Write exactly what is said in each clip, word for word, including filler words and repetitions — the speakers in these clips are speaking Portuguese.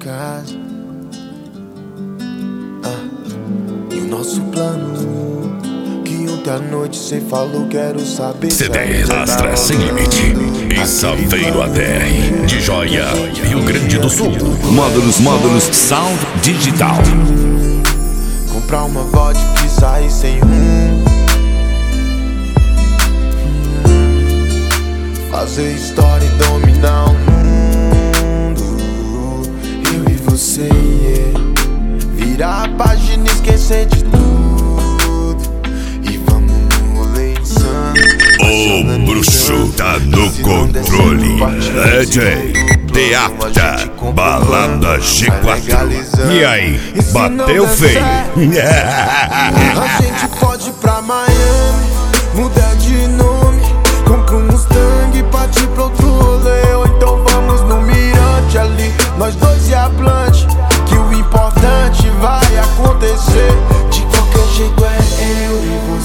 casa. Ah, e o nosso plano, que ontem à noite cê falou, quero saber. C D Astra Sem Limite em Saveiro A D R, de Joia, Rio Grande do Sul. Módulos, módulos, sound digital. Comprar uma vodka e sair sem rumo. Fazer história e dominar o mundo. Eu e você, yeah. Virar a página e esquecer de tudo. E vamos no rolê insano. O bruxo tá no controle. D J Teapta, balada G quatro. E aí, bateu feio? A gente pode ir pra Miami, mudar de nome, compra um Mustang e partir pra outro rolê. Ou então vamos no mirante ali, nós dois e a Blunt, que o importante vai acontecer. De qualquer jeito é eu e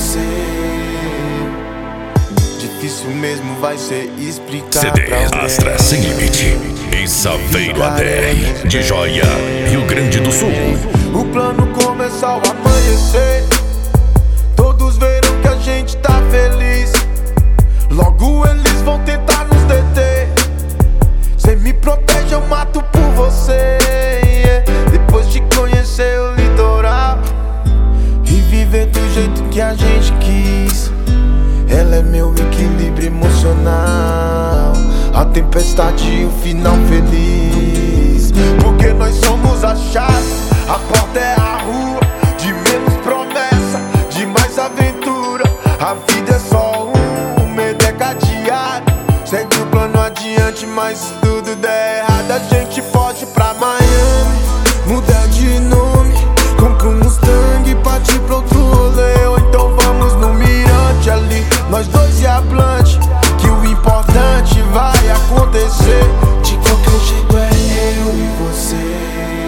você. Difícil mesmo vai ser explicar. C D Astra Sem Limite em Saveiro A D R, de Joia, Rio Grande do Sul. O plano começa ao amanhecer, todos verão que a gente tá feliz. Logo eles vão tentar nos deter. Cê me protege, eu mato por você, yeah. Depois de conhecer o litoral e viver do jeito que a gente quis, ela é meu equilíbrio emocional, a tempestade e o final feliz. Porque nós somos a chave, a porta é a rua. De menos promessa, de mais aventura. A vida é só um, o medo é cadeado. Segue o plano adiante, mas se tudo der errado, a gente pode ir pra Miami, mudar de nome, compra um Mustang e partir pra outro rolê. Ou então vamos no mirante ali, nós dois e a Blunt, que o importante vai acontecer. De qualquer jeito é eu e você.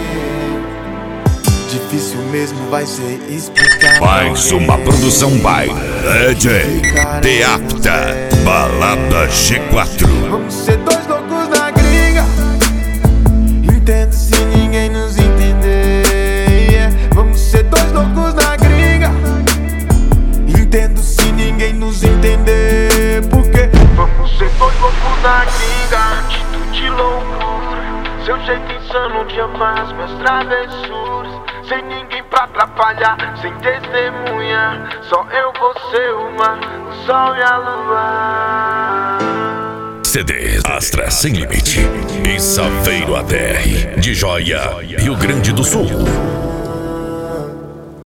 Difícil mesmo vai ser explicar. Mais uma produção by D J Teapta, balada G quatro. Vamos ser dois loucos na gringa, entendo se ninguém nos entender, yeah. Vamos ser dois loucos na gringa, entendo se ninguém nos entender. Porque vamos ser dois loucos na gringa, atitude loucura, seu jeito insano de amar as minhas travessuras. Sem ninguém pra atrapalhar, sem testemunha, só eu, você, o mar, o sol e a lua. C D Astra Sem Limite em Saveiro A D R, de Joia, Rio Grande do Sul.